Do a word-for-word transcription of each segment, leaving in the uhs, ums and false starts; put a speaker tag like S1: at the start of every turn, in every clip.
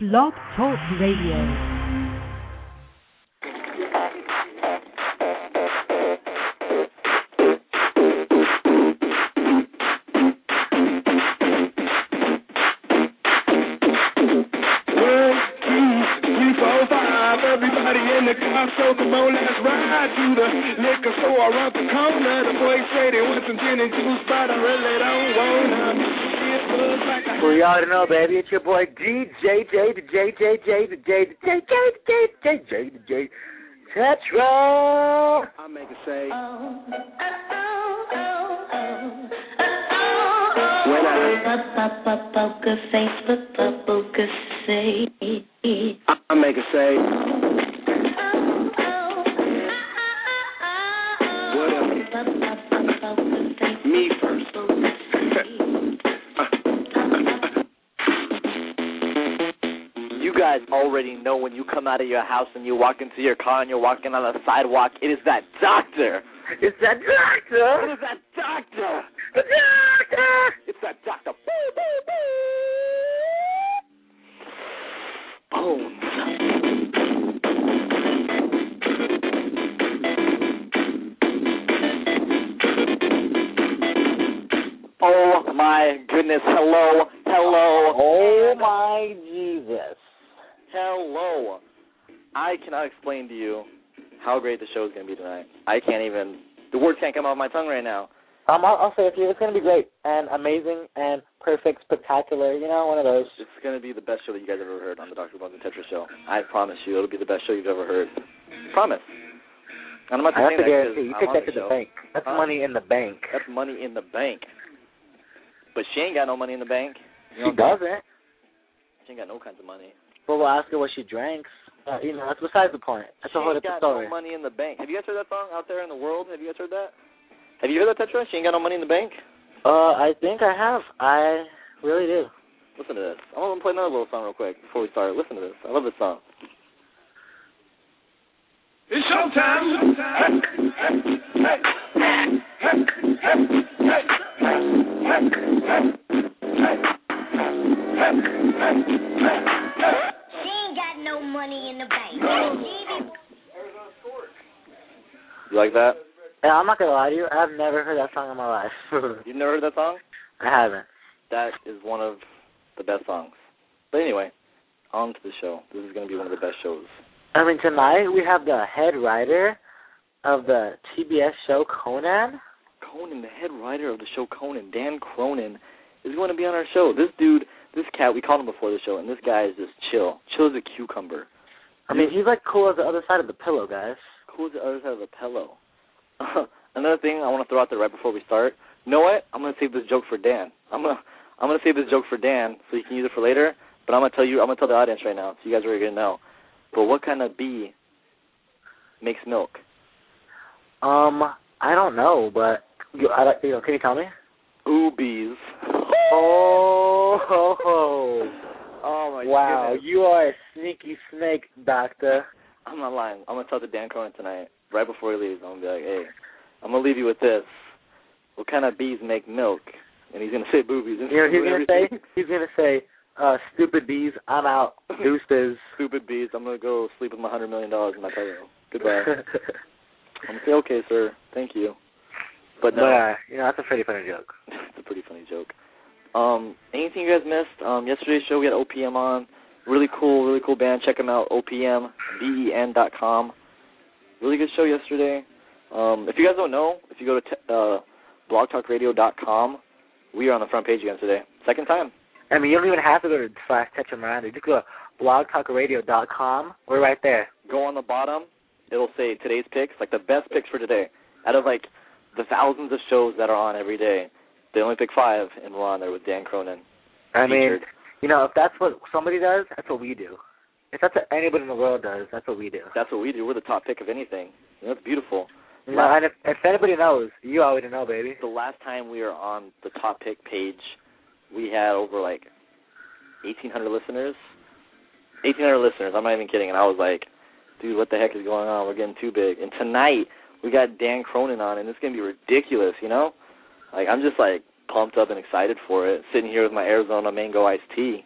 S1: Blog Talk Radio.
S2: Everybody in the car, so come on, let's ride to the liquor store around the corner. The boys say they want some gin and juice, but I really don't wanna.
S3: Well, you already know, baby. It's your boy D J J, the J J J, the J, the J J, the J, the J J, the J, Tetra.
S2: I make it say.
S4: Oh, oh, oh, oh,
S2: When I
S4: Poker face, poker say.
S2: I make it say. Me first.
S3: You guys already know when you come out of your house and you walk into your car and you're walking on the sidewalk, it is that doctor. It's that doctor. It is that doctor. The doctor. It's that doctor. Boo, boo, boo. Boom. Oh my goodness. Hello. Hello. Oh my Jesus. Hello. I cannot explain to you how great the show is going to be tonight. I can't even, the words can't come out of my tongue right now. Um, I'll, I'll say it to you, it's going to be great and amazing and perfect, spectacular, you know, one of those. It's going to be the best show that you guys have ever heard on the Doctor Bones and Tetra show. I promise you, it'll be the best show you've ever heard. Promise. And I'm not I have to
S2: saying that
S3: guarantee, you
S2: I'm
S3: take
S2: on
S3: that
S2: the
S3: to the
S2: show.
S3: bank. That's
S2: Huh?
S3: money in the bank.
S2: That's money in the bank. But she ain't got no money in the bank. You know
S3: She
S2: what I'm
S3: doesn't.
S2: saying? She ain't got no kinds of money.
S3: But we'll ask her what she drinks. Uh, you know, that's besides the point. That's
S2: She
S3: a whole
S2: ain't
S3: different
S2: got
S3: story.
S2: no money in the bank. Have you guys heard that song out there in the world? Have you guys heard that? Have you heard that, Tetra? She ain't got no money in the bank?
S3: Uh, I think I have. I really do.
S2: Listen to this. I'm going to play another little song real quick before we start. Listen to this. I love this song.
S5: It's showtime. Showtime.
S4: She ain't got no money in the bank.
S2: You like that?
S3: Yeah, I'm not going to lie to you. I've never heard that song in my life.
S2: You've never heard that song?
S3: I haven't.
S2: That is one of the best songs. But anyway, on to the show. This is going to be one of the best shows.
S3: I mean, tonight we have the head writer of the T B S show Conan.
S2: Conan, the head writer of the show Conan, Dan Cronin, is going to be on our show. This dude, this cat, we called him before the show, and this guy is just chill. Chill as a cucumber.
S3: I mean, he's like cool as the other side of the pillow, guys.
S2: Cool as the other side of the pillow. Another thing I want to throw out there right before we start. You know what? I'm going to save this joke for Dan. I'm going to I'm going to save this joke for Dan so you can use it for later. But I'm going to tell you, I'm going to tell the audience right now, so you guys are going to know. But what kind of bee makes milk?
S3: Um, I don't know, but you, I, you know, can you tell me?
S2: Boobies.
S3: Oh, ho, ho.
S2: Oh my
S3: Wow,
S2: goodness.
S3: you are a sneaky snake, doctor.
S2: I'm not lying. I'm going to tell the Dan Cronin tonight, right before he leaves. I'm going to be like, hey, I'm going to leave you with this. What kind of bees make milk? And he's going to say boobies.
S3: You know what he's going to say? He's going to say, uh, stupid bees, I'm out. Deuces.
S2: Stupid bees, I'm going to go sleep with my one hundred million dollars in my pillow. Goodbye. I'm going to say, okay, sir. Thank you. But no.
S3: But, uh, you know, that's a pretty funny joke.
S2: It's a pretty funny joke. Um, anything you guys missed? Um, yesterday's show we had O P M on. Really cool, really cool band. Check them out, O P M B E N dot com. Really good show yesterday. Um, if you guys don't know, if you go to t- uh, blog talk radio dot com, we are on the front page again today. Second time.
S3: I mean, you don't even have to go to slash Tetra Miranda. Just go to blog talk radio dot com. We're right there.
S2: Go on the bottom. It'll say today's picks, like the best picks for today. Out of, like, the thousands of shows that are on every day, they only pick five, and we're on there with Dan Cronin.
S3: I mean,
S2: featured.
S3: you know, if that's what somebody does, that's what we do. If that's what anybody in the world does, that's what we do.
S2: That's what we do. We're the top pick of anything. You know, it's beautiful.
S3: You know, and if, if anybody knows, you already know, baby.
S2: The last time we were on the top pick page, we had over, like, eighteen hundred listeners. eighteen hundred listeners. I'm not even kidding. And I was like, dude, what the heck is going on? We're getting too big. And tonight, we got Dan Cronin on, and it's going to be ridiculous, you know? Like, I'm just, like, pumped up and excited for it, sitting here with my Arizona mango iced tea.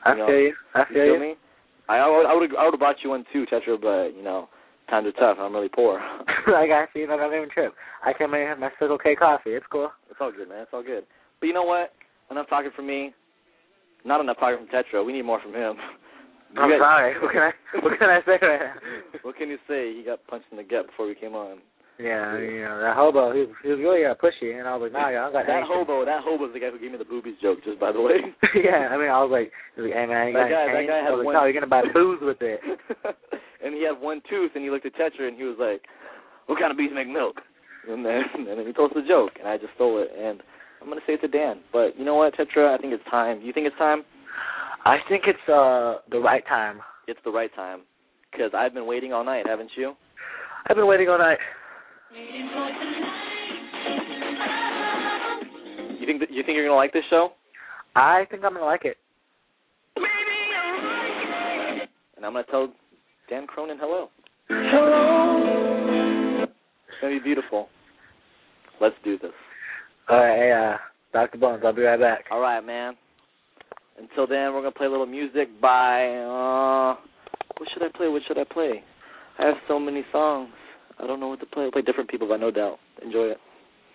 S3: I
S2: you know,
S3: feel you. I feel
S2: you.
S3: you.
S2: Feel me? I I would I would I would have bought you one too, Tetra, but you know, times are tough. I'm really poor.
S3: I got you. You know, don't even trip. I can make my Circle K coffee. It's cool.
S2: It's all good, man. It's all good. But you know what? Enough talking from me. Not enough talking from Tetra. We need more from him.
S3: I'm
S2: guys,
S3: sorry. What can I What can I say right now?
S2: What can you say? He got punched in the gut before we came on.
S3: Yeah, you know, that hobo, he, he was really uh, pushy, and I was like, nah, y'all got
S2: that hobo. That hobo is the guy who gave me the boobies joke, just by the way.
S3: Yeah, I mean, I was like, hey, man, you
S2: that
S3: got
S2: guy,
S3: any
S2: that guy
S3: I
S2: had
S3: was like,
S2: one.
S3: no, you're going to buy booze with it.
S2: And he had one tooth, and he looked at Tetra, and he was like, what kind of bees make milk? And then, and then he told us the joke, and I just stole it, and I'm going to say it to Dan. But you know what, Tetra, I think it's time. Do you think it's time?
S3: I think it's uh the right time.
S2: It's the right time, because I've been waiting all night, haven't you?
S3: I've been waiting all night.
S2: You think that, you think you're gonna like this show?
S3: I think I'm gonna like it.
S2: And I'm gonna tell Dan Cronin hello.
S3: Hello.
S2: It's gonna be beautiful. Let's do this.
S3: All right, hey, uh, Doctor Bones, I'll be right back.
S2: All right, man. Until then, we're gonna play a little music by. Uh, what should I play? What should I play? I have so many songs. I don't know what to play. I'll play Different People by No Doubt. Enjoy it.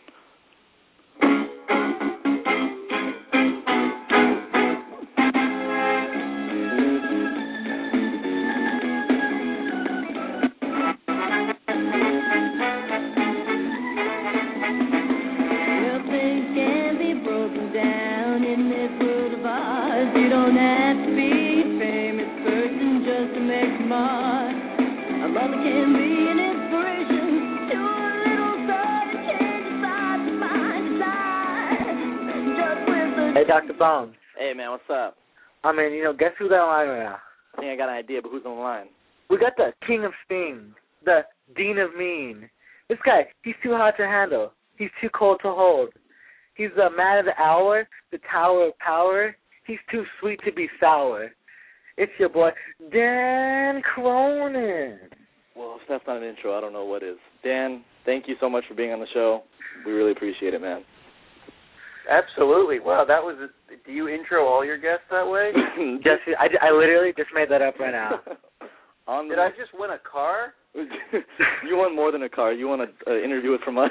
S3: Hey, Doctor Bones.
S2: Hey, man, what's up?
S3: I mean, you know, guess who's on the line right now?
S2: I think I got an idea, but who's on the line?
S3: We got the King of Sting, the Dean of Mean. This guy, he's too hot to handle. He's too cold to hold. He's the man of the hour, the tower of power. He's too sweet to be sour. It's your boy, Dan Cronin.
S2: Well, if that's not an intro, I don't know what is. Dan, thank you so much for being on the show. We really appreciate it, man.
S6: Absolutely. Wow, that was a, do you intro all your guests that way?
S3: just, I, I literally just made that up right now.
S2: on
S6: Did I just win a car?
S2: You won more than a car. You won an interview with from us.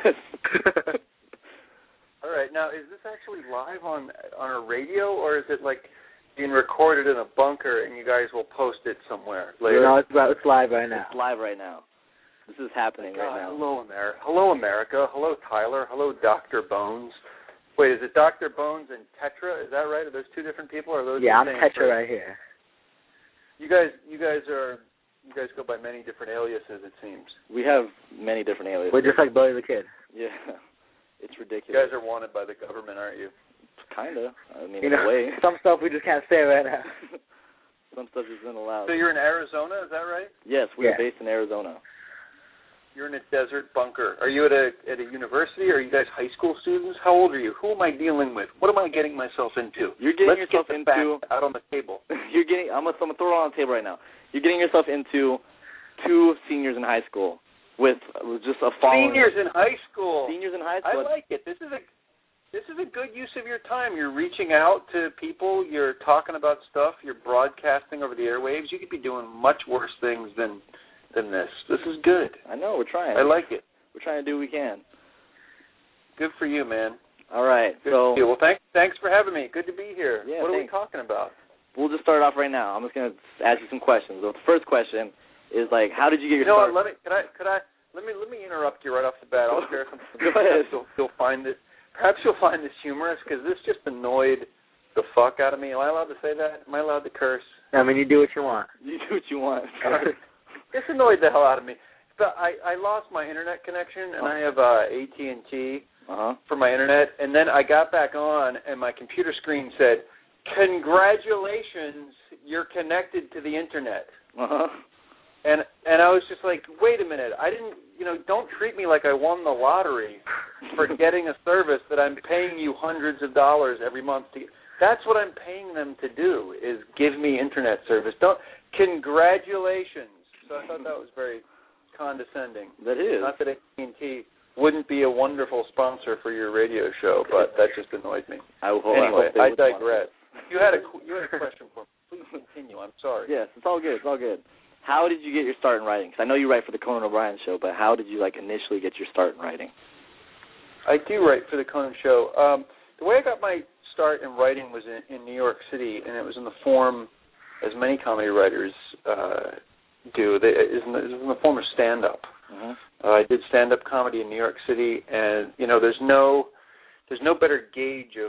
S6: All right. Now, is this actually live on on a radio, or is it like being recorded in a bunker and you guys will post it somewhere later?
S3: No, it's, it's live right now.
S2: It's live right now. This is happening
S6: God,
S2: right now.
S6: Hello, America. Hello, America. Hello, Tyler. Hello, Doctor Bones. Wait, is it Doctor Bones and Tetra? Is that right? Are those two different people? Or are those
S3: yeah,
S6: the
S3: I'm
S6: same
S3: Tetra
S6: person?
S3: right here.
S6: You guys, you guys are, you guys go by many different aliases, it seems.
S2: We have many different aliases.
S3: We're just like Billy the Kid.
S2: Yeah, it's
S6: You
S2: ridiculous.
S6: guys are wanted by the government, aren't you?
S2: Kinda. I mean,
S3: You
S2: in
S3: know,
S2: a way.
S3: some stuff we just can't say right now.
S2: Some stuff isn't allowed.
S6: So you're in Arizona, is that right?
S2: Yes, we
S3: Yeah.
S2: are based in Arizona.
S6: You're in a desert bunker. Are you at a at a university, or are you guys high school students? How old are you? Who am I dealing with? What am I getting myself into?
S2: You're getting
S6: Let's
S2: yourself
S6: get the
S2: into
S6: facts out on the table.
S2: You're getting. I'm gonna, I'm gonna throw it on the table right now. You're getting yourself into two seniors in high school with just a following.
S6: Seniors in high school.
S2: Seniors in high
S6: I
S2: school.
S6: like it. This is a this is a good use of your time. You're reaching out to people. You're talking about stuff. You're broadcasting over the airwaves. You could be doing much worse things than than this. This is good.
S2: I know. We're trying.
S6: I like it.
S2: We're trying to do what we can.
S6: Good for you, man.
S2: All right.
S6: Good
S2: so
S6: for you. Well, thanks thanks for having me. Good to be here.
S2: Yeah,
S6: what
S2: thanks.
S6: are we talking about?
S2: We'll just start off right now. I'm just gonna ask you some questions. So the first question is like, how did you get your
S6: You know
S2: start?
S6: what? Let me. Could I? Could I? Let me. Let me interrupt you right off the bat. I'll share something.
S2: Go ahead.
S6: Perhaps you'll, you'll find this. Perhaps you'll find this humorous because this just annoyed the fuck out of me. Am I allowed to say that? Am I allowed to curse?
S3: I mean, you do what you want.
S2: You do what you want.
S6: This annoyed the hell out of me. But I, I lost my internet connection, and I have uh, A T and T
S2: Uh-huh.
S6: for my internet. And then I got back on, and my computer screen said, "Congratulations, you're connected to the internet."
S2: Uh-huh.
S6: And and I was just like, wait a minute, I didn't, you know, don't treat me like I won the lottery for getting a service that I'm paying you hundreds of dollars every month to. That's what I'm paying them to do, is give me internet service. Don't congratulations. So I thought that was very condescending.
S2: That is.
S6: Not that A T and T wouldn't be a wonderful sponsor for your radio show, but that just annoyed me.
S2: I, well,
S6: Anyway,
S2: I, hope they
S6: I
S2: would
S6: digress.
S2: sponsor.
S6: You had a you had a question for me. please continue. I'm sorry.
S2: Yes, it's all good. It's all good. How did you get your start in writing? Because I know you write for the Conan O'Brien show, but how did you like initially get your start in writing?
S6: I do write for the Conan show. Um, the way I got my start in writing was in, in New York City, and it was in the form, as many comedy writers uh, do, they, it, was in the, it was in the form of stand-up.
S2: Uh-huh.
S6: Uh, I did stand-up comedy in New York City, and you know, there's no, there's no better gauge of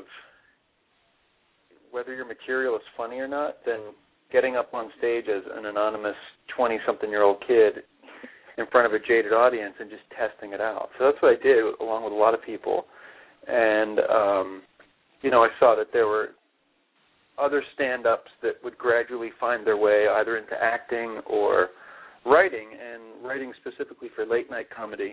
S6: whether your material is funny or not than getting up on stage as an anonymous twenty-something-year-old kid in front of a jaded audience and just testing it out. So that's what I did, along with a lot of people. And, um, you know, I saw that there were other stand-ups that would gradually find their way either into acting or writing, and writing specifically for late-night comedy,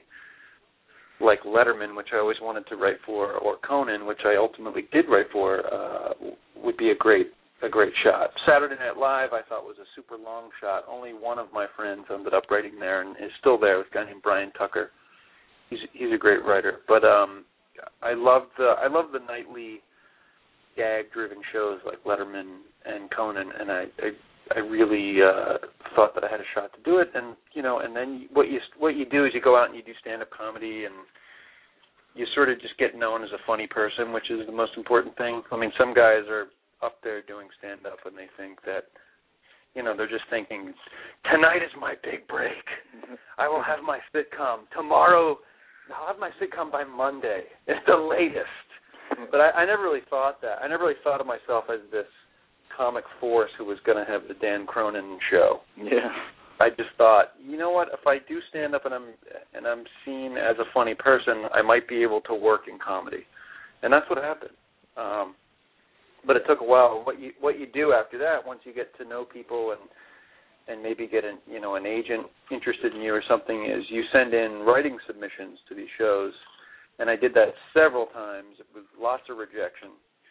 S6: like Letterman, which I always wanted to write for, or Conan, which I ultimately did write for, uh, would be a great a great shot. Saturday Night Live I thought was a super long shot. Only one of my friends ended up writing there and is still there, with a guy named Brian Tucker. He's he's a great writer. But um, I love the I love the nightly gag-driven shows like Letterman and Conan, and I I, I really uh, thought that I had a shot to do it. And you know, and then what you what you do is you go out and you do stand-up comedy, and you sort of just get known as a funny person, which is the most important thing. I mean, some guys are up there doing stand-up and they think that, you know, they're just thinking, tonight is my big break. I will have my sitcom. Tomorrow, I'll have my sitcom by Monday. It's the latest. But I, I never really thought that. I never really thought of myself as this comic force who was going to have the Dan Cronin show.
S2: Yeah.
S6: I just thought, you know what, if I do stand up and I'm and I'm seen as a funny person, I might be able to work in comedy. And that's what happened. Um, but it took a while. What you what you do after that, once you get to know people and and maybe get an you know an agent interested in you or something, is you send in writing submissions to these shows. And I did that several times with lots of rejection.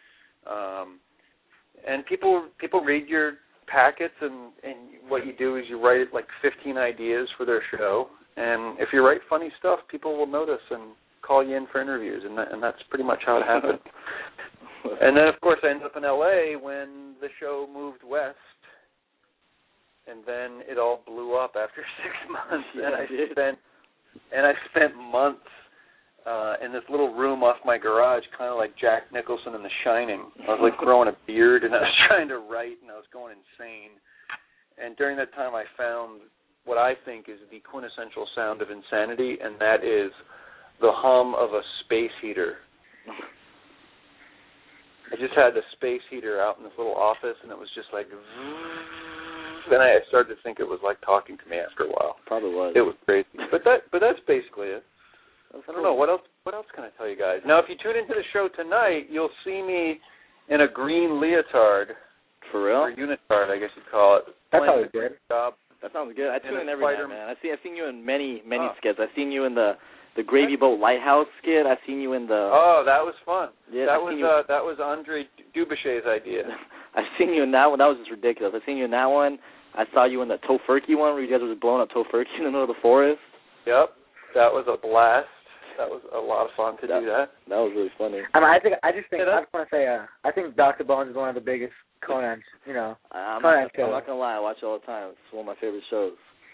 S6: Um, and people people read your packets, and, and what you do is you write like fifteen ideas for their show. And if you write funny stuff, people will notice and call you in for interviews, and that, and that's pretty much how it happened. And then, of course, I ended up in L A when the show moved west, and then it all blew up after six months.
S2: Yeah,
S6: and I
S2: it
S6: spent and I spent months uh, in this little room off my garage, kind of like Jack Nicholson in The Shining. I was like growing a beard, and I was trying to write, and I was going insane. And during that time, I found what I think is the quintessential sound of insanity, and that is the hum of a space heater. I just had the space heater out in this little office, and it was just like, then I started to think it was like talking to me after a while.
S2: Probably was.
S6: It was crazy. But that, but that's basically it.
S2: That's
S6: I don't know, what else What else can I tell you guys? Now, if you tune into the show tonight, you'll see me in a green leotard.
S2: For real?
S6: Or unitard, I guess you'd call it.
S7: That's
S6: Playing
S7: always
S6: the
S7: good.
S6: Job.
S2: That sounds good. I tune
S6: And
S2: in
S6: a
S2: every
S6: spider-
S2: night, man. I've seen, I've seen you in many, many
S6: Oh.
S2: skits. I've seen you in the, the Gravy Boat Lighthouse skit. I've seen you in the...
S6: Oh, that was fun.
S2: Yeah,
S6: that
S2: I've
S6: was
S2: seen you-
S6: uh, that was Andre Dubochet's idea.
S2: I've seen you in that one. That was just ridiculous. I've seen you in that one. I saw you in the Tofurkey one where you guys were just blowing up Tofurkey in the middle of the forest.
S6: Yep, that was a blast. That was a lot of fun to
S2: That-
S6: do that.
S2: That was really funny.
S7: I mean, I think I just think
S6: Yeah,
S7: I just want to say uh, I think Doctor Bones is one of the biggest Conan's. You know,
S2: I'm
S7: Conan
S2: not,
S7: show.
S2: I'm not going to lie. I watch it all the time. It's one of my favorite shows.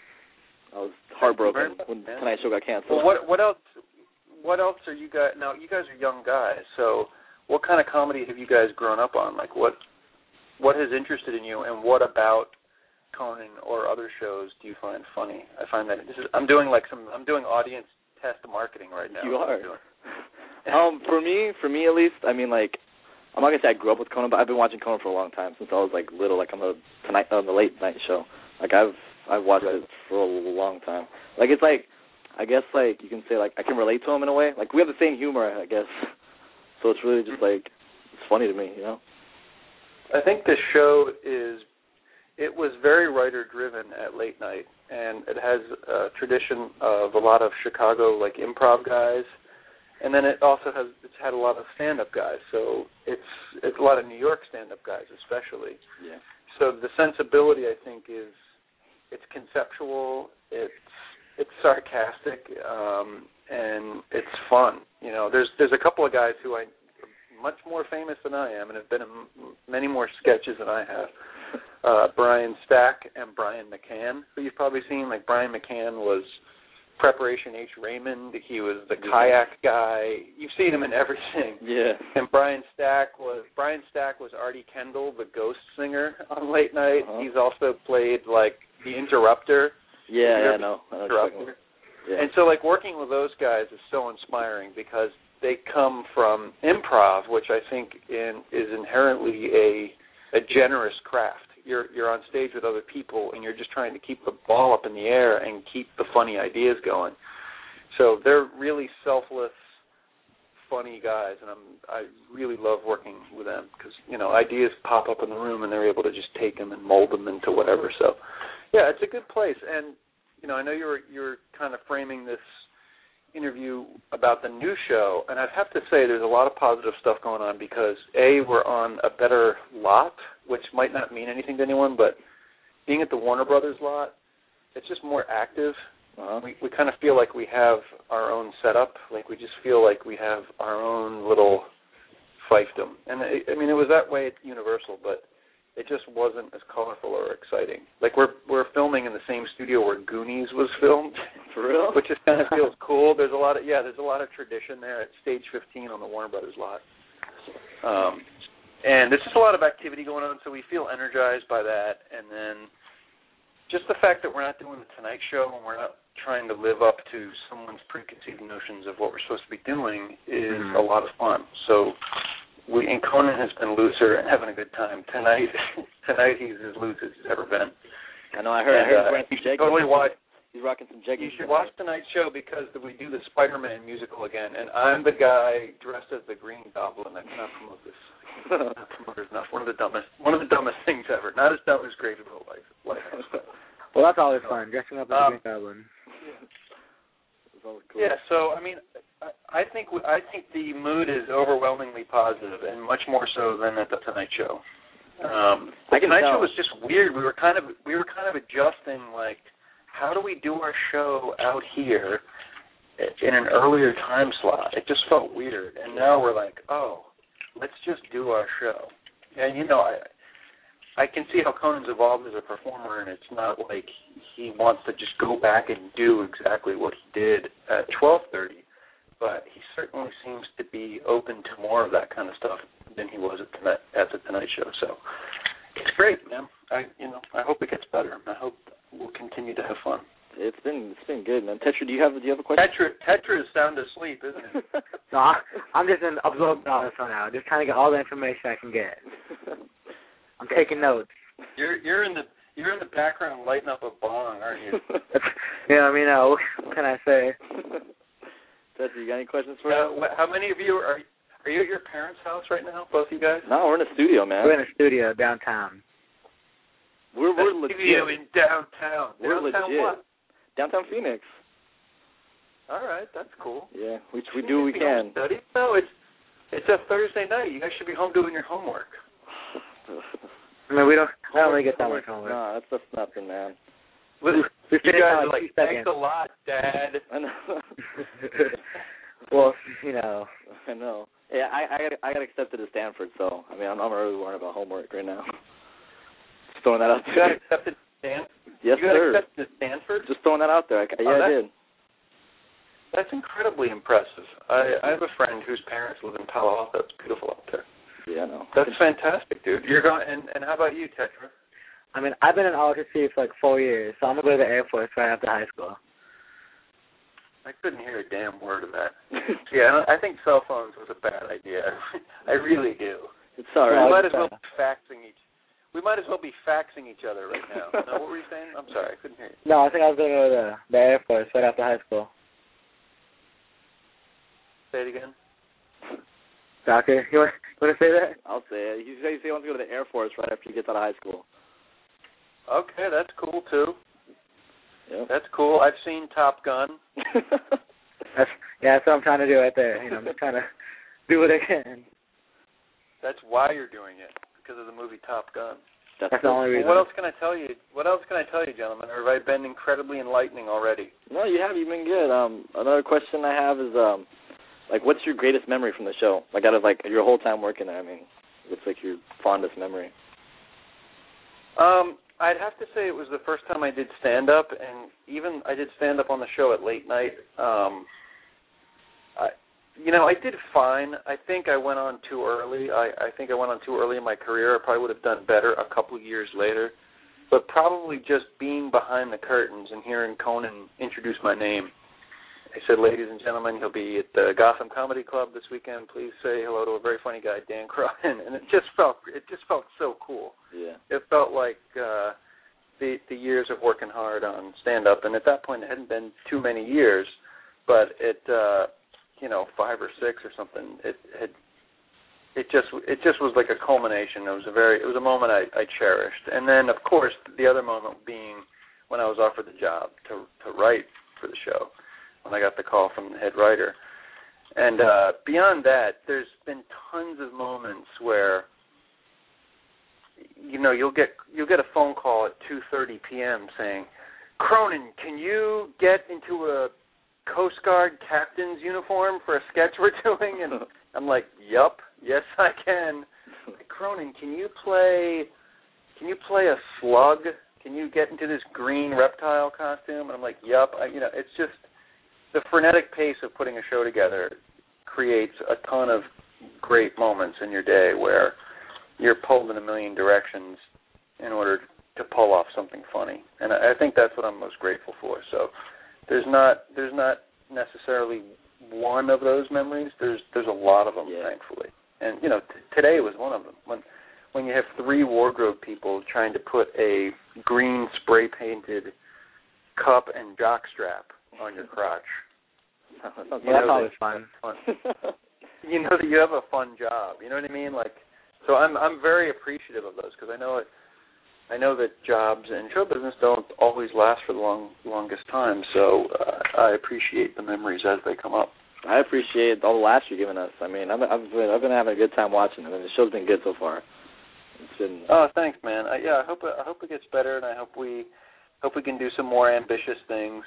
S2: I was heartbroken
S6: much,
S2: when
S6: man.
S2: Tonight Show got canceled.
S6: Well, what what else? What else are you guys? Now, you guys are young guys, so what kind of comedy have you guys grown up on? Like, what what has interested in you, and what about Conan or other shows do you find funny? I find that this is I'm doing like some I'm doing audience test marketing right now.
S2: You are.
S6: I'm doing.
S2: um, for me, for me at least, I mean, like, I'm not gonna say I grew up with Conan, but I've been watching Conan for a long time since I was like little, like on the tonight on the late night show. Like I've I've watched it for a long time. Like it's like I guess like you can say like I can relate to him in a way. Like we have the same humor, I guess. So it's really just like it's funny to me, you know.
S6: I think the show is it was very writer driven at late night, and it has a tradition of a lot of Chicago like improv guys. And then it also has it's had a lot of stand-up guys, so it's it's a lot of New York stand-up guys, especially.
S2: Yeah.
S6: So the sensibility, I think, is it's conceptual, it's it's sarcastic, um, and it's fun. You know, there's there's a couple of guys who I much more famous than I am, and have been in many more sketches than I have. uh, Brian Stack and Brian McCann, who you've probably seen. Like Brian McCann was Preparation H. Raymond. He was the kayak guy. You've seen him in everything.
S2: Yeah.
S6: And Brian Stack was Brian Stack was Artie Kendall, the ghost singer on Late Night.
S2: Uh-huh.
S6: He's also played like the Interrupter.
S2: Yeah, yeah, I know. I know
S6: Interrupter.
S2: Yeah.
S6: And so, like, working with those guys is so inspiring because they come from improv, which I think in, is inherently a a generous craft. You're you're on stage with other people, and you're just trying to keep the ball up in the air and keep the funny ideas going. So they're really selfless, funny guys, and I'm I really love working with them because you know ideas pop up in the room, and they're able to just take them and mold them into whatever. So, yeah, it's a good place. And you know, I know you were you were kind of framing this interview about the new show, and I'd have to say there's a lot of positive stuff going on because, A, we're on a better lot, which might not mean anything to anyone, but being at the Warner Brothers lot, it's just more active. Uh-huh. We we kind of feel like we have our own setup, like we just feel like we have our own little fiefdom. And, it, I mean, it was that way at Universal, but it just wasn't as colorful or exciting. Like we're we're filming in the same studio where Goonies was filmed,
S2: for real,
S6: which just kind of feels cool. There's a lot of yeah, there's a lot of tradition there at Stage fifteen on the Warner Brothers lot, um, and there's just a lot of activity going on. So we feel energized by that, and then just the fact that we're not doing the Tonight Show and we're not trying to live up to someone's preconceived notions of what we're supposed to be doing is mm-hmm. a lot of fun. So. We, and Conan has been looser and having a good time. Tonight, tonight he's as loose as he's ever been.
S2: I know, I heard, and, I heard he's wearing some jeggings.
S6: Totally watch.
S2: He's rocking some jeggings.
S6: You should watch tonight's show because we do the Spider-Man musical again, and I'm the guy dressed as the Green Goblin. I cannot promote this. Not promote enough. One of the dumbest, one of the dumbest things ever. Not as dumb as Graveyville Life. Life.
S7: Well, that's always fun, dressing up as
S6: um,
S7: the Green Goblin.
S2: Cool.
S6: Yeah, so I mean, I think I think the mood is overwhelmingly positive, and much more so than at the Tonight Show. Um, the Tonight Show was just weird. We were kind of we were kind of adjusting, like, how do we do our show out here in an earlier time slot? It just felt weird, and now we're like, oh, let's just do our show. And you know, I. I can see how Conan's evolved as a performer, and it's not like he wants to just go back and do exactly what he did at twelve thirty, but he certainly seems to be open to more of that kind of stuff than he was at the, at the Tonight Show. So it's great, man. I you know I hope it gets better. I hope we'll continue to have fun.
S2: It's been it's been good, man. Tetra, do you have do you have a question?
S6: Tetra Tetra is sound asleep, isn't it?
S7: No, I, I'm just in absorbed all this right now. Just trying to get all the information I can get. I'm taking notes.
S6: You're you're in the you're in the background lighting up a bong, aren't you?
S7: Yeah, I mean, uh, what can I say?
S2: Tetra, you got any questions for
S6: uh,
S2: us?
S6: How many of you are are you at your parents' house right now? Both of you guys?
S2: No, we're in a studio, man.
S7: We're in a studio downtown.
S2: We're we're
S6: a
S2: legit.
S6: Studio in downtown.
S2: We're
S6: downtown
S2: legit.
S6: What?
S2: Downtown Phoenix.
S6: All right, that's cool.
S2: Yeah, we we do what we can.
S6: Study? No, it's it's a Thursday night. You guys should be home doing your homework.
S7: I mean, we don't. I don't really get that much homework.
S2: No, that's just nothing, man.
S6: Listen,
S7: we
S6: you guys are
S7: like,
S6: like, thanks a lot, Dad.
S2: I know.
S7: Well, you know.
S2: I know. Yeah, I I got I got accepted to Stanford, so I mean, I'm not really worried about homework right now. Just throwing that out there.
S6: You got accepted to Stanford?
S2: Yes,
S6: you got
S2: sir.
S6: accepted to Stanford?
S2: Just throwing that out there. I,
S6: oh,
S2: yeah, I did.
S6: That's incredibly impressive. I, I have a friend whose parents live in Palo Alto. It's beautiful out there.
S2: Yeah, I know.
S6: That's fantastic, dude. You're going, and, and how about you, Tetra?
S7: I mean, I've been in Alta City for like four years, so I'm gonna go to the Air Force right after high school.
S6: I couldn't hear a damn word of that. Yeah, I think cell phones was a bad idea. I really do.
S2: It's all right.
S6: We might as well be faxing each. We might as well be faxing each other right now. No, what were you saying? I'm sorry, I couldn't hear you.
S7: No, I think I was gonna go to the, the Air Force right after high school.
S6: Say it again.
S7: Doctor, you want, you want to say that?
S2: I'll say it. He said he wants to go to the Air Force right after he gets out of high school.
S6: Okay, that's cool too.
S2: Yep.
S6: That's cool. I've seen Top Gun.
S7: that's, yeah, that's what I'm trying to do right there. You know, I'm just trying to do what I can.
S6: That's why you're doing it, because of the movie Top Gun.
S2: That's,
S7: that's the only reason.
S6: Well, what else can I tell you? What else can I tell you, gentlemen? Or have I been incredibly enlightening already?
S2: No, you have. You've been good. Um, another question I have is, um, like, what's your greatest memory from the show? Like, out of like your whole time working there, I mean, what's like your fondest memory?
S6: Um, I'd have to say it was the first time I did stand-up, and even I did stand-up on the show at late night. Um, I, you know, I did fine. I think I went on too early. I, I think I went on too early in my career. I probably would have done better a couple of years later. But probably just being behind the curtains and hearing Conan introduce my name. He said, ladies and gentlemen, he'll be at the Gotham Comedy Club this weekend. Please say hello to a very funny guy, Dan Cronin. And it just felt it just felt so cool.
S2: Yeah.
S6: It felt like uh, the the years of working hard on stand-up. And at that point, it hadn't been too many years, but it, uh, you know, five or six or something, it had It just it just was like a culmination. It was a very it was a moment I, I cherished. And then of course the other moment being when I was offered the job to to write for the show, when I got the call from the head writer. And uh, beyond that, there's been tons of moments where you know you'll get you'll get a phone call at two thirty p.m. saying, Cronin, can you get into a Coast Guard captain's uniform for a sketch we're doing? And I'm like, yup. Yes, I can. Cronin, can you play? Can you play a slug? Can you get into this green reptile costume? And I'm like, yup. I, you know, it's just the frenetic pace of putting a show together creates a ton of great moments in your day where you're pulled in a million directions in order to pull off something funny. And I, I think that's what I'm most grateful for. So there's not there's not necessarily one of those memories. There's there's a lot of them,
S2: yeah.
S6: thankfully. And, you know, t- today was one of them. When when you have three wardrobe people trying to put a green spray-painted cup and jockstrap on your crotch.
S7: You know that's always fun.
S6: fun. You know that you have a fun job. You know what I mean? Like, so I'm I'm very appreciative of those because I know it. I know that jobs in show business don't always last for the long longest time. So uh, I appreciate the memories as they come up.
S2: I appreciate all the laughs you've given us. I mean, I've, I've been I've been having a good time watching it. I mean, the show's been good so far. It's been.
S6: Oh, thanks, man. I, yeah, I hope it, I hope it gets better, and I hope we hope we can do some more ambitious things.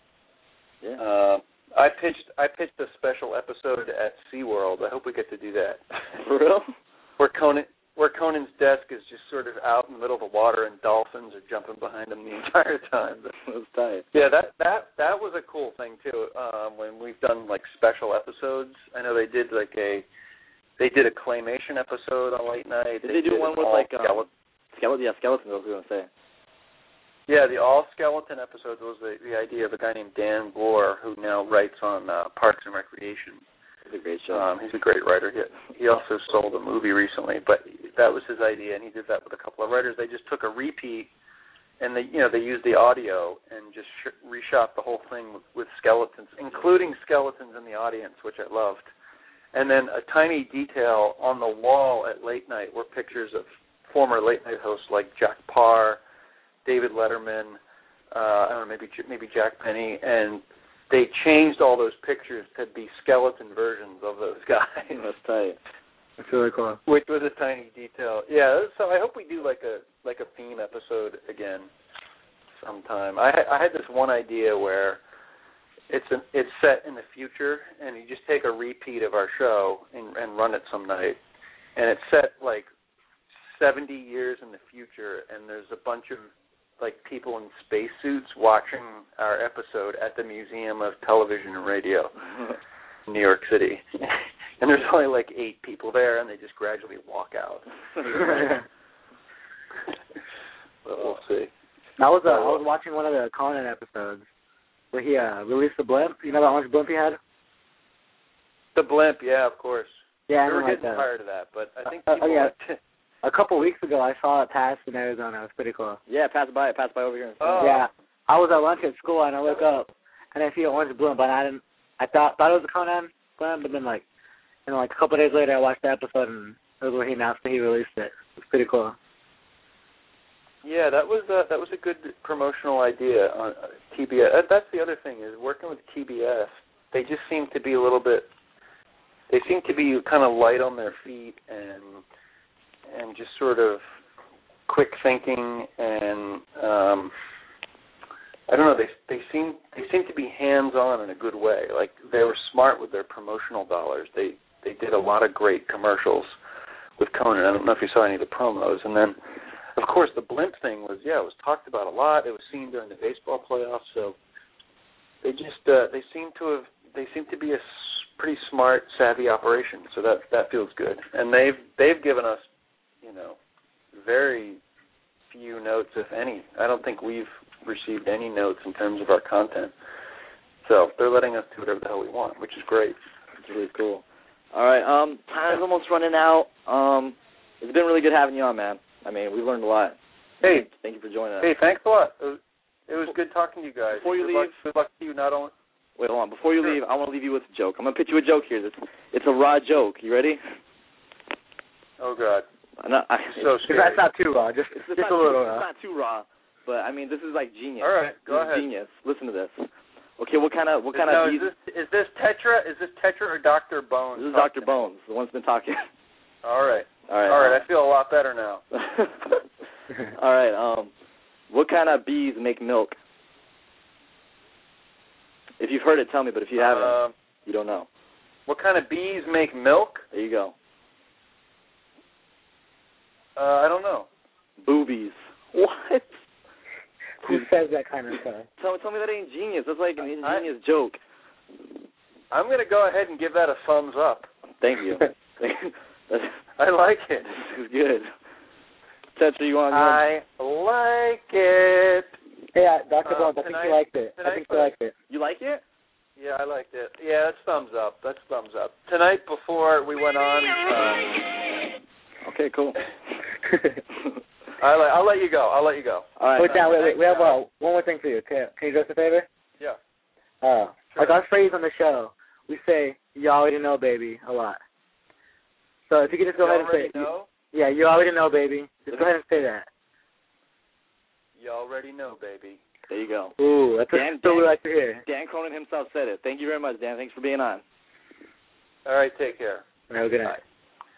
S2: Yeah.
S6: Uh, I pitched I pitched a special episode at SeaWorld. I hope we get to do that.
S2: For real?
S6: Where Conan where Conan's desk is just sort of out in the middle of the water and dolphins are jumping behind him the entire time. But,
S2: that was tight.
S6: Yeah, that that that was a cool thing too. Um, when we've done like special episodes, I know they did like a they did a claymation episode on late night.
S2: Did they, they do one with like um, skeleton? Yeah, skeletons. I was going to say.
S6: Yeah, the all skeleton episodes was the, the idea of a guy named Dan Bohr who now writes on uh, Parks and Recreation.
S2: He's a great show.
S6: Um, he's a great writer. He, he also sold a movie recently, but that was his idea, and he did that with a couple of writers. They just took a repeat, and they, you know, they used the audio and just sh- reshot the whole thing with, with skeletons, including skeletons in the audience, which I loved. And then a tiny detail on the wall at late night were pictures of former late night hosts like Jack Parr, David Letterman, uh, I don't know, maybe maybe Jack Penny, and they changed all those pictures to be skeleton versions of those guys.
S2: That's tight.
S7: That's really cool.
S6: Which was a tiny detail. Yeah, so I hope we do like a like a theme episode again sometime. I I had this one idea where it's an, it's set in the future, and you just take a repeat of our show and, and run it some night, and it's set like seventy years in the future, and there's a bunch of like people in spacesuits watching our episode at the Museum of Television and Radio in New York City. And there's only like eight people there, and they just gradually walk out. But we'll see.
S7: I was uh, I was watching one of the Conan episodes where he uh, released the blimp. You know how much blimp he had?
S6: The blimp, yeah, of course.
S7: Yeah,
S6: we were
S7: like
S6: getting
S7: that.
S6: tired of that, but I think
S7: uh,
S6: people
S7: uh, yeah.
S6: liked it.
S7: A couple weeks ago, I saw it pass in Arizona. It was pretty cool.
S2: Yeah, pass by. Pass by over here.
S6: Oh.
S7: Yeah, I was at lunch at school, and I look up, and I see an orange blimp, but I didn't. I thought thought it was a Conan blimp, but then like, you know, like a couple of days later, I watched the episode, and it was when he announced that he released it. It was pretty cool.
S6: Yeah, that was uh, that was a good promotional idea on uh, T B S. That's the other thing is working with T B S. They just seem to be a little bit. They seem to be kind of light on their feet and and just sort of quick thinking and um, I don't know. They they seem they seem to be hands on in a good way. Like they were smart with their promotional dollars. They they did a lot of great commercials with Conan. I don't know if you saw any of the promos, and then. Of course, the blimp thing was, yeah, it was talked about a lot. It was seen during the baseball playoffs. So they just uh, they seem to have they seem to be a pretty smart, savvy operation. So that that feels good. And they've they've given us, you know, very few notes, if any. I don't think we've received any notes in terms of our content. So they're letting us do whatever the hell we want, which is great.
S2: It's really cool. All right, um, time's almost running out. Um, it's been really good having you on, man. I mean, we learned a lot.
S6: Hey,
S2: thank you for joining us.
S6: Hey, thanks a lot. It was, it was good talking to you guys.
S2: Before you
S6: good
S2: leave,
S6: luck, good luck to you. Not only.
S2: Wait, hold on. Before you
S6: sure.
S2: leave, I want to leave you with a joke. I'm gonna pitch you a joke here. It's, it's a raw joke. You ready?
S6: Oh God.
S2: I'm not, I,
S6: so scary.
S7: That's not too raw. Just,
S2: it's,
S7: just
S2: it's
S7: a little
S2: too,
S7: raw.
S2: It's not too raw, but I mean, this is like genius.
S6: All right, go
S2: this
S6: ahead.
S2: Is genius. Listen to this. Okay, what kind of what kind
S6: no,
S2: of?
S6: Is this, is this Tetra? Is this Tetra or Doctor Bones?
S2: This is Doctor Bones, the one that's been talking.
S6: All right.
S2: All right.
S6: All right.
S2: Um,
S6: I feel a lot better now.
S2: All right. Um, what kind of bees make milk? If you've heard it, tell me. But if you haven't,
S6: Um,
S2: you don't know.
S6: what kind of bees make milk?
S2: There you go.
S6: Uh, I don't know.
S2: Boobies. What?
S7: Who says that kind of stuff?
S2: Tell, tell me that ain't genius. That's like an
S6: I-
S2: ingenious joke.
S6: I'm going to go ahead and give that a thumbs up.
S2: Thank you.
S6: I like it.
S2: This is good. Tetra, you want?
S6: I like it.
S7: Hey, uh, Doctor
S6: Uh,
S7: Bones, I think
S6: tonight-
S7: you liked it. I
S6: tonight-
S7: think you liked it.
S2: You like it?
S6: Yeah, I liked it. Yeah, that's thumbs up. That's thumbs up. Tonight before we went on, uh,
S2: Okay, cool.
S6: I like, I'll let you go. I'll let you go.
S2: All right.
S7: Wait, down, wait, wait. We have uh, one more thing for you. Can, can you do us a favor?
S6: Yeah.
S7: Uh,
S6: Sure.
S7: Like our phrase on the show, we say, you already know, baby, a lot. So if you could just go
S6: You
S7: ahead and
S6: already
S7: say,
S6: know?
S7: yeah, you already know, baby. Just go ahead and say that.
S6: You already know, baby.
S2: There you go.
S7: Ooh, that's
S2: Dan-
S7: what we
S2: Dan-
S7: like to hear.
S2: Dan Cronin himself said it. Thank you very much, Dan. Thanks for being on.
S6: All right, take care.
S7: Have a good night.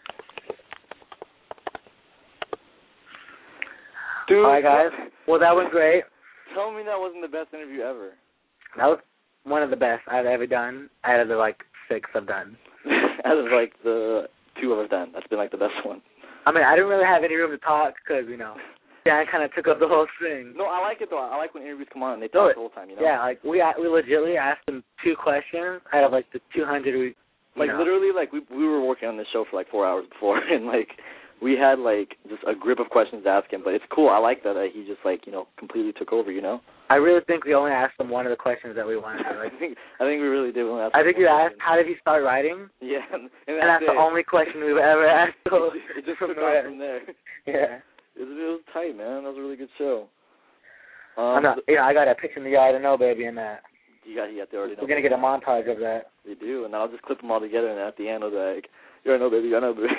S2: Dude,
S7: All right, guys. Well, that was great.
S2: Tell me that wasn't the best interview ever.
S7: That was one of the best I've ever done out of the, like, six I've done.
S2: Out of, like, the two I've done. That's been, like, the best one.
S7: I mean, I didn't really have any room to talk because, you know, Dan kind of took up the whole thing.
S2: No, I like it, though. I like when interviews come on and they
S7: No,
S2: talk
S7: it-
S2: the whole time, you know?
S7: Yeah, like, we we legitimately asked them two questions out of, like, the two hundred we, you
S2: Like,
S7: know.
S2: literally, like, we we were working on this show for, like, four hours before, and, like, we had, like, just a grip of questions to ask him. But it's cool. I like that uh, he just, like, you know, completely took over, you know?
S7: I really think we only asked them one of the questions that we wanted to.
S2: I
S7: Like,
S2: think I think we really did. When we asked
S7: I think
S2: him
S7: you
S2: one
S7: asked,
S2: question.
S7: how did he start writing?
S2: Yeah, and, and
S7: And that's
S2: it.
S7: the only question we've ever asked. So
S2: It just
S7: from
S2: took
S7: there.
S2: off from there.
S7: Yeah.
S2: It was, it was tight, man. That was a really good show.
S7: I'm
S2: Um,
S7: not, yeah, I got a picture in the yard to know, baby, in that.
S2: you got, you got to already know.
S7: We're going to get a montage of that.
S2: They do, and I'll just clip them all together, and at the end, I'll be like, you already know, baby, I know, baby.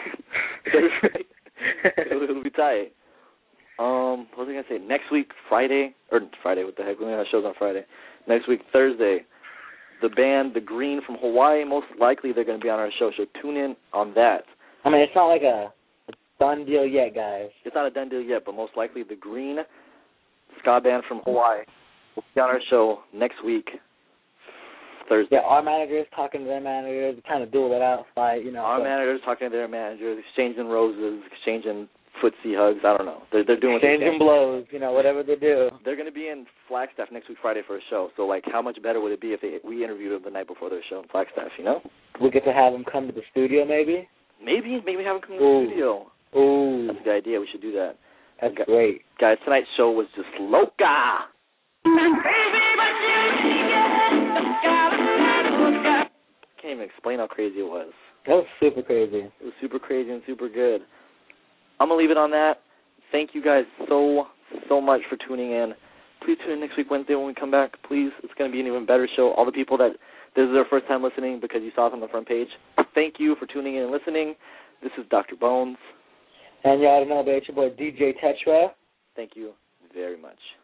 S2: it'll, it'll be tight. Um, what was I going to say? Next week, Friday, or Friday, what the heck? We only have shows on Friday. Next week, Thursday, the band The Green from Hawaii, most likely they're going to be on our show, so tune in on that.
S7: I mean, it's not like a, a done deal yet, guys.
S2: It's not a done deal yet, but most likely The Green ska band from Hawaii will be on our show next week, Thursday.
S7: Yeah, our managers talking to their managers, kind of duel it out, fight, you know.
S2: Our
S7: so.
S2: managers talking to their managers, exchanging roses, exchanging footsie hugs. I don't know. They're they're doing what they
S7: Exchanging
S2: can.
S7: blows, you know, whatever they do.
S2: They're going to be in Flagstaff next week Friday for a show. So like, how much better would it be if they, we interviewed them the night before their show in Flagstaff? You know?
S7: We get to have them come to the studio, maybe.
S2: Maybe maybe have them come to
S7: Ooh.
S2: the studio.
S7: Ooh,
S2: That's a good idea. We should do that.
S7: that's
S2: Gu-
S7: great.
S2: Guys, tonight's show was just loca. Can't even explain how crazy it was.
S7: That was super crazy.
S2: It was super crazy and super good. I'm going to leave it on that. Thank you guys so, so much for tuning in. Please tune in next week, Wednesday, when we come back. Please, it's going to be an even better show. All the people that this is their first time listening because you saw us on the front page, thank you for tuning in and listening. This is Doctor Bones.
S7: And you already know, baby, it's your boy D J Tetra.
S2: Thank you very much.